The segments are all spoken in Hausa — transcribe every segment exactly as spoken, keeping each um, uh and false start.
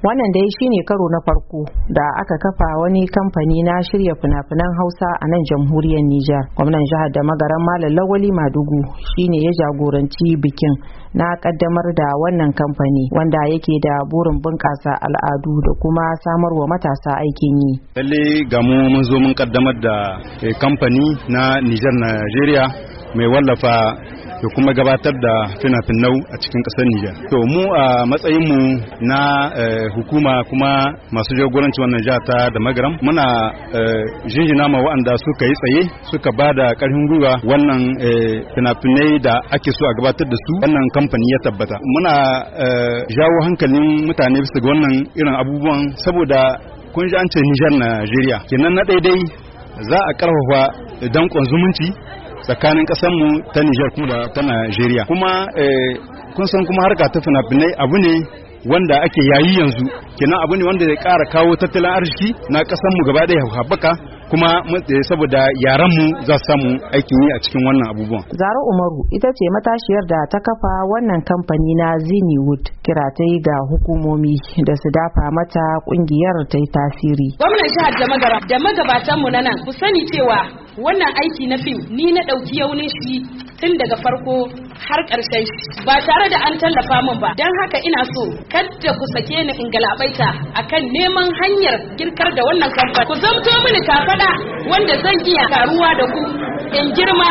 Wannan dai shine karo na farko da aka kafa wani kamfani na shirya fina-finan Hausa a nan jamhuriyar Nijar. Gwamnan jihar da magaran Malam Lawali Madugu shine ya jagoranci bikin na kaddamar da wannan kamfani wanda yake da burin bunƙasa al'adu da kuma samarwa matasa aikin yi. Lalle ga mu mun zo mun kaddamar da kamfani na Nijar Najeriya mai wallafa da kuma gabatar da fina-finau a cikin ƙasar Nijar. To mu a matsayinmu na hukuma kuma masu jagoranci wannan jiha ta da magaram muna jinjina ma waɗanda suka yi tsaye suka ba da ƙarfin gwiwa wannan fina-finai da ake so a gabatar da su wannan kamfani ya tabbata. Muna jawo hankalin mutane bisa ga wannan irin abubuwan saboda kun ji an ce Nijar Najeriya. Kenan na daidai za a ƙarfafa danƙon zumunci tsakanin mu ta Nijar kuma da ta Najeriya. Kuma kun san kuma harka ta fina-finai abu ne wanda ake yayi yanzu, kenan abu ne wanda zai ƙara kawo tattalin arziki na mu gaba ɗaya haɓaka, kuma saboda yaran mu za su samu aikin yi a cikin wannan abubuwan. Zara Umaru ita ce matashiyar da ta kafa wannan kamfani na Zinewood, kira ta yi ga hukumomi da su dafa mata kungiyar ta yi tasiri. Gwamnan jihar da magara da magabatan mu na nan ku sani cewa wannan aiki na fim ni na ɗauki yaunin shi tun daga farko har ƙarshen shi ba tare da an tallafa min ba. Don haka ina so kada ku sake ni in galabaita akan neman hanyar girkar da wannan kamfani. Ku zamto mini kafada wanda zan iya karuwa da ku in girma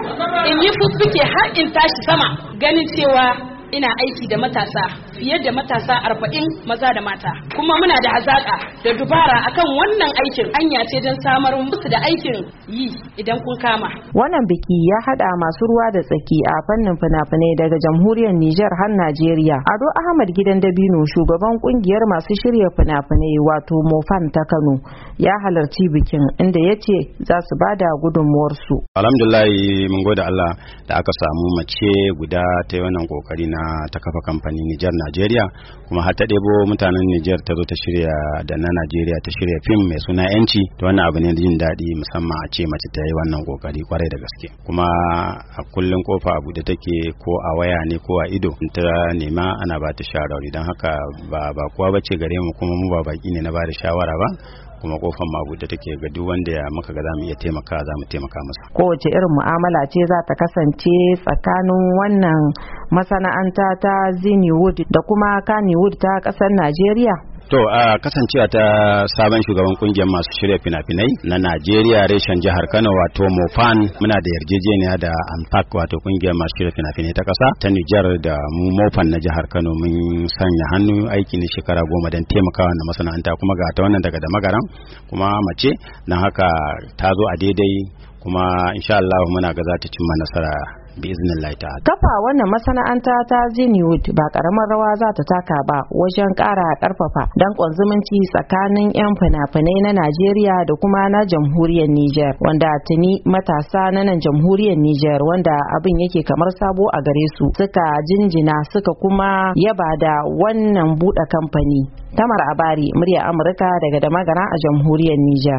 in yi fuffuke har in tashi sama, ganin cewa ina aiki da matasa fiye da matasa arba'in maza da mata, kuma muna da hazaka da dubara akan wannan aikin. Hanya ce don samar musu da aikin yi idan kun kama. Wannan biki ya hada masu ruwa da tsaki a fannin fina-finai daga jamhuriyar Nijar har Najeriya. Ado Ahmad Gidan Dabino, shugaban kungiyar masu shirya fina-finai wato Mofan ta Kano, ya halarci bikin inda ya ce za su bada gudunmuwar su. Alhamdulillah mun gode Allah da aka samu mace guda ta yi wannan kokari na ta kafa kamfani Nijar Najeriya, kuma har ta ɗebo mutanen Nijar ta zo ta shirya da na Najeriya ta shirya fim mai suna Yanci. To wannan abu ne jin daɗi, musamman a ce mace ta yi wannan kokari kwarai da gaske. Kuma a kullun kofa abu da take ko a waya ne ko a ido ta nema ana ba ta shawarwari, don haka ba ba kowa bace gare mu, kuma mu ba baki ne na ba da shawara ba, kuma kofar magu da take ga duk wanda ya maka ga zamu iya taimaka zamu taimaka masa. Kowace irin mu'amala ce za ta kasance tsakanin wannan masana'anta ta Zinewood da kuma Kannywood ta ƙasar Najeriya? To a kasancewa ta sabon shugaban kungiyar masu shirya fina-finai na Najeriya reshen jihar Kano wato Mofan, muna da yarjejeniya da Ampak wato kungiyar masu shirya fina-finai ta ƙasa ta Nijar da mu Mofan na jihar Kano mun sanya hannu aiki na shekara goma don taimakawa na masana'anta, kuma ga ta wannan daga da magaran kuma mace, don haka ta zo a daidai, kuma insha Allah muna ga za ta cimma nasara biiznillahi ta'ala. Kafa wannan masana'anta ta Zinewood ba karamar rawa za ta taka ba wajen ƙara ƙarfafa danƙon zumunci tsakanin 'yan fina-finai na Najeriya da kuma na jamhuriyar Nijar, wanda tuni matasa na nan jamhuriyar Nijar wanda abin yake kamar sabo a gare su suka jinjina suka kuma yaba da wannan buɗe kamfani. Tamar Abari, murya Amurka daga da magana a jamhuriyar Nijar.